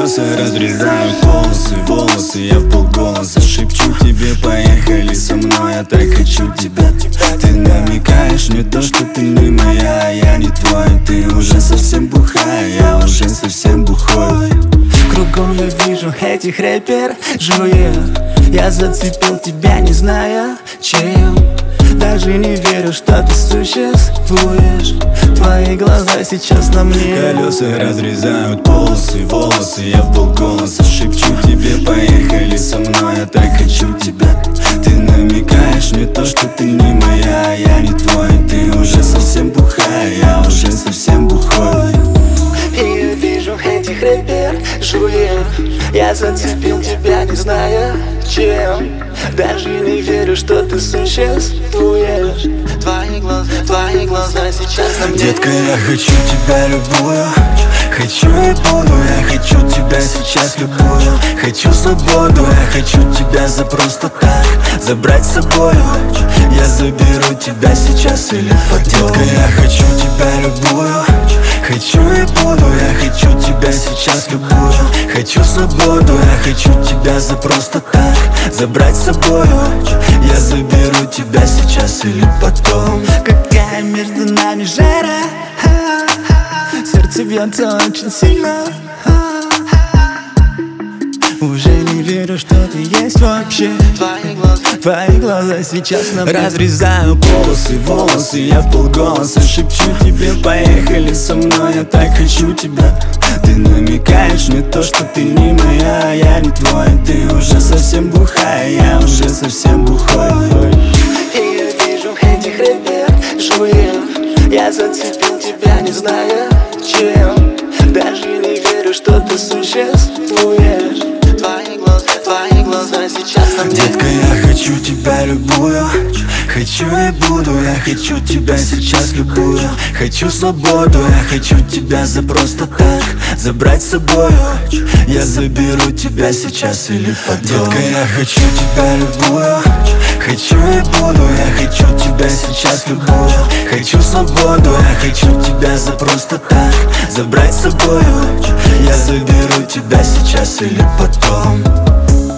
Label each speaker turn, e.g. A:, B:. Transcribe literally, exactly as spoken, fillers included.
A: Колеса разрезают полосы, волосы. Я вполголоса шепчу тебе: поехали со мной, я так хочу тебя. Ты намекаешь мне то, что ты не моя, а я не твой. Ты уже совсем бухая, я уже совсем бухой.
B: Кругом я вижу этих рэпер жует. Я зацепил тебя, не зная чем. Даже не верю, что ты существуешь. Твои глаза сейчас на мне.
A: Колеса разрезают полосы, волосы. Я вполголоса шепчу тебе: поехали со мной, я так хочу тебя. Ты намекаешь мне то, что ты не моя, а я не твой. Ты уже совсем бухая, я уже совсем бухой.
B: И я вижу этих рэпер жует. Я зацепил тебя, не зная чем. Даже не верю, что ты существуешь. Твои глаза, твои глаза сейчас на мне.
A: Детка, я хочу тебя любую. Хочу и буду, я хочу тебя сейчас любую. Хочу свободу, я хочу тебя за просто так забрать с собой. Я заберу тебя сейчас или потом. Детка, я хочу тебя любую. Хочу и буду, я хочу тебя сейчас любую. Хочу свободу, я хочу тебя за просто так забрать с собой. Я заберу тебя сейчас или потом.
B: Какая между нами жара, сердце бьется очень сильно. Уже не верю, что ты есть вообще. Твои глаза, твои глаза сейчас на мне.
A: Разрезаю полосы, волосы. Я вполголоса шепчу тебе: поехали со мной, я так хочу тебя. Ты намекаешь мне то, что ты не моя, а я не твой. Ты уже совсем бухая, я уже совсем бухой.
B: И я вижу этих рэпер жует. Я зацепил тебя, не зная чем. Даже не верю, что ты существуешь. Твои глаза, твои глаза сейчас на мне.
A: Детка, я хочу тебя любую. Хочу и буду, я хочу тебя сейчас любую. Хочу свободу, я хочу тебя за просто так забрать с собой. Я заберу тебя сейчас или потом. Детка, я хочу тебя любую. Хочу и буду, я хочу тебя сейчас любую. Хочу свободу, я хочу тебя за просто так забрать с собой. Я заберу тебя сейчас или потом.